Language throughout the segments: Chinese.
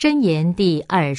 箴言第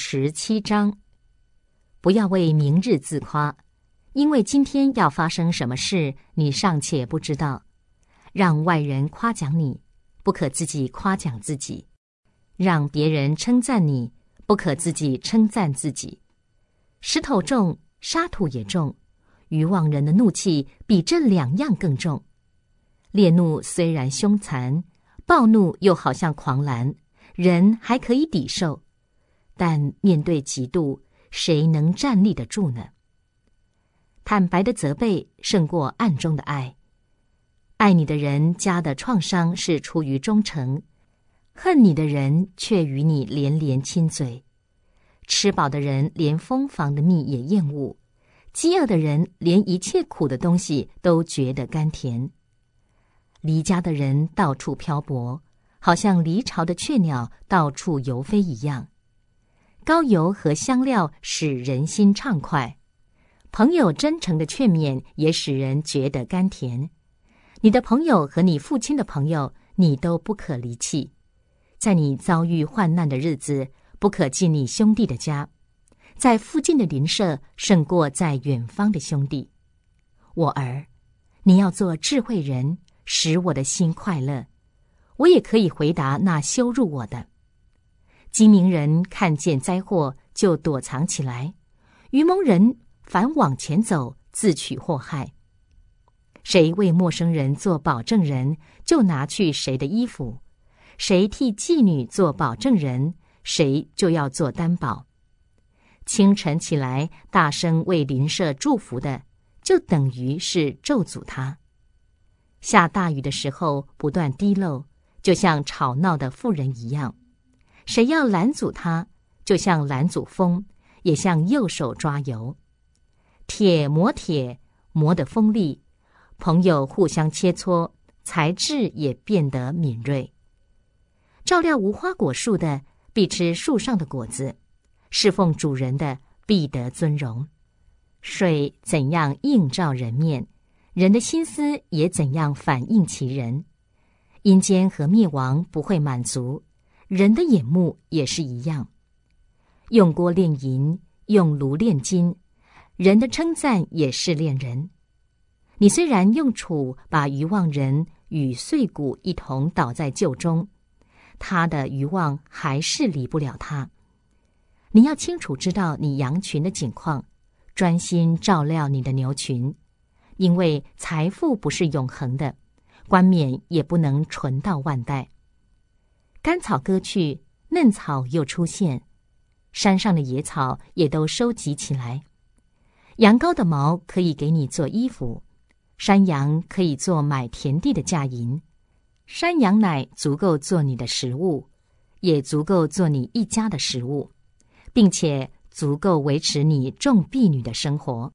27章，不要为明日自夸，因为今天要发生什么事，你尚且不知道。让外人夸奖你，不可自己夸奖自己；让别人称赞你，不可自己称赞自己。石头重，沙土也重，愚妄人的怒气比这两样更重。烈怒虽然凶残，暴怒又好像狂澜，人还可以抵受，但面对嫉妒，谁能站立得住呢？坦白的责备胜过暗中的爱。爱你的人加的创伤是出于忠诚，恨你的人却与你连连亲嘴。吃饱的人连蜂房的蜜也厌恶，饥饿的人连一切苦的东西都觉得甘甜。离家的人到处漂泊，好像离巢的雀鸟到处游飞一样。膏油和香料使人心畅快，朋友真诚的劝勉也使人觉得甘甜。你的朋友和你父亲的朋友，你都不可离弃。在你遭遇患难的日子，不可进你兄弟的家。在附近的邻舍胜过在远方的兄弟。我儿，你要做智慧人，使我的心快乐。我也可以回答那羞辱我的。精明人看见灾祸就躲藏起来，愚蒙人反往前走，自取祸害。谁为陌生人做保证人，就拿去谁的衣服；谁替妓女做保证人，谁就要做担保。清晨起来大声为邻舍祝福的，就等于是咒诅他。下大雨的时候不断滴漏，就像吵闹的妇人一样。谁要拦阻他，就像拦阻风，也像右手抓油。铁磨铁，磨得锋利，朋友互相切磋，才智也变得敏锐。照料无花果树的，必吃树上的果子；侍奉主人的，必得尊荣。水怎样映照人面，人的心思也怎样反映其人。阴间和灭亡不会满足，人的眼目也是一样。用锅炼银，用炉炼金，人的称赞也是炼人。你虽然用杵把愚妄人与碎骨一同倒在臼中，他的愚妄还是离不了他。你要清楚知道你羊群的景况，专心照料你的牛群，因为财富不是永恒的，冠冕也不能存到万代。干草割去，嫩草又出现，山上的野草也都收集起来。羊羔的毛可以给你做衣服，山羊可以做买田地的价银。山羊奶足够做你的食物，也足够做你一家的食物，并且足够维持你众婢女的生活。